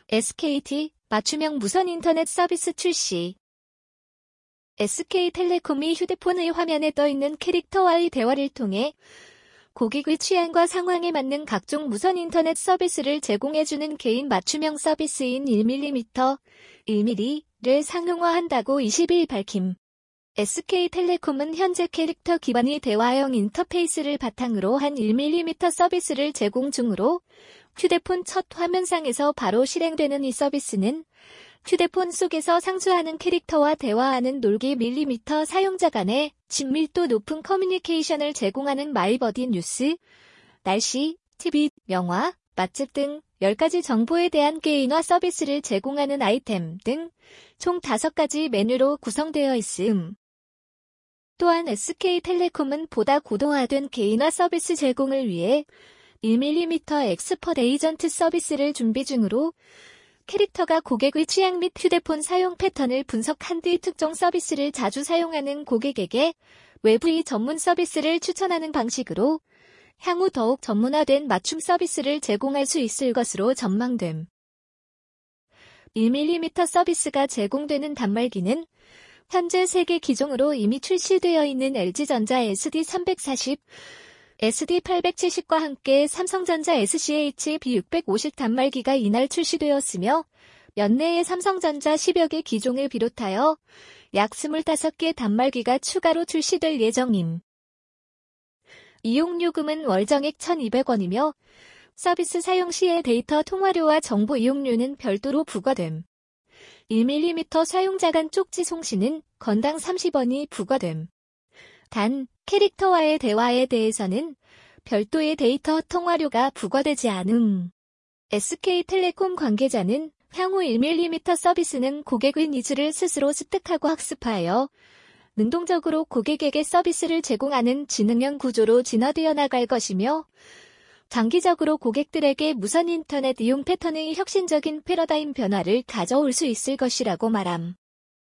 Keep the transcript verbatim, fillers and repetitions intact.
에스케이티, 맞춤형 무선 인터넷 서비스 출시. 에스케이텔레콤이 휴대폰의 화면에 떠있는 캐릭터와의 대화를 통해 고객의 취향과 상황에 맞는 각종 무선 인터넷 서비스를 제공해주는 개인 맞춤형 서비스인 일 밀리미터, 일 밀리미터를 상용화한다고 이십 일 밝힘. 에스케이텔레콤은 현재 캐릭터 기반의 대화형 인터페이스를 바탕으로 한 일 밀리미터 서비스를 제공 중으로 휴대폰 첫 화면상에서 바로 실행되는 이 서비스는 휴대폰 속에서 상주하는 캐릭터와 대화하는 놀기 밀리미터 사용자 간의 친밀도 높은 커뮤니케이션을 제공하는 마이버디 뉴스, 날씨, 티비, 영화, 맛집 등 열 가지 정보에 대한 개인화 서비스를 제공하는 아이템 등 총 다섯 가지 메뉴로 구성되어 있음. 또한 에스케이텔레콤은 보다 고도화된 개인화 서비스 제공을 위해 일 밀리미터 엑스퍼트 에이전트 서비스를 준비 중으로 캐릭터가 고객의 취향 및 휴대폰 사용 패턴을 분석한 뒤 특정 서비스를 자주 사용하는 고객에게 외부의 전문 서비스를 추천하는 방식으로 향후 더욱 전문화된 맞춤 서비스를 제공할 수 있을 것으로 전망됨. 일 밀리미터 서비스가 제공되는 단말기는 현재 세계 기종으로 이미 출시되어 있는 엘지전자 에스디 삼백사십, 에스디 팔백칠십과 함께 삼성전자 에스씨에이치-비 육백오십 단말기가 이날 출시되었으며 연내에 삼성전자 십여 개 기종을 비롯하여 약 스물다섯 개 단말기가 추가로 출시될 예정임. 이용요금은 월정액 천이백 원이며 서비스 사용 시의 데이터 통화료와 정보 이용료는 별도로 부과됨. 일 밀리미터 사용자 간 쪽지 송신은 건당 삼십 원이 부과됨. 단, 캐릭터와의 대화에 대해서는 별도의 데이터 통화료가 부과되지 않음. 에스케이텔레콤 관계자는 향후 일 밀리미터 서비스는 고객의 니즈를 스스로 습득하고 학습하여 능동적으로 고객에게 서비스를 제공하는 지능형 구조로 진화되어 나갈 것이며 장기적으로 고객들에게 무선 인터넷 이용 패턴의 혁신적인 패러다임 변화를 가져올 수 있을 것이라고 말함.